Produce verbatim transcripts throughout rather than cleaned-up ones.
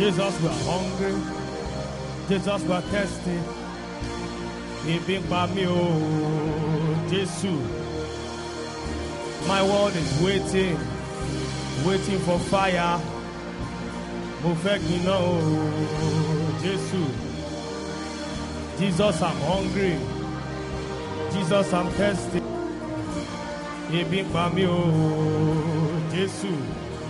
Jesus, we are hungry. Jesus, we are thirsty. Even by me, oh, Jesus. My world is waiting, waiting for fire. Perfect me now, Jesus. Jesus, I'm hungry. Jesus, I'm thirsty. Even by me, oh, Jesus.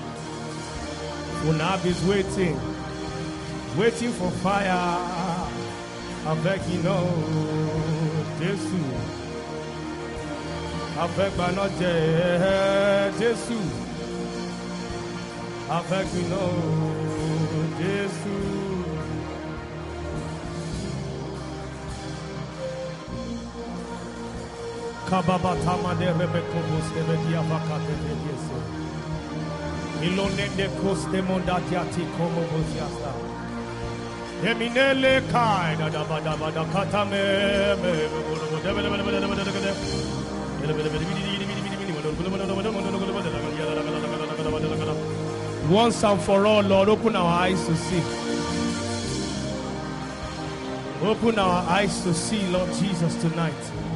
Unab is waiting, waiting for fire. I beg you know, Jesus. I beg by not Jesus. I beg you know, Jesus. Kababa tamade rebeko boste bedia vakate bediese. Ilone de koste mondatiati como bosiasta. Eminele kai da da da da da katame. Once and for all, Lord, open our eyes to see. Open our eyes to see, Lord Jesus, tonight.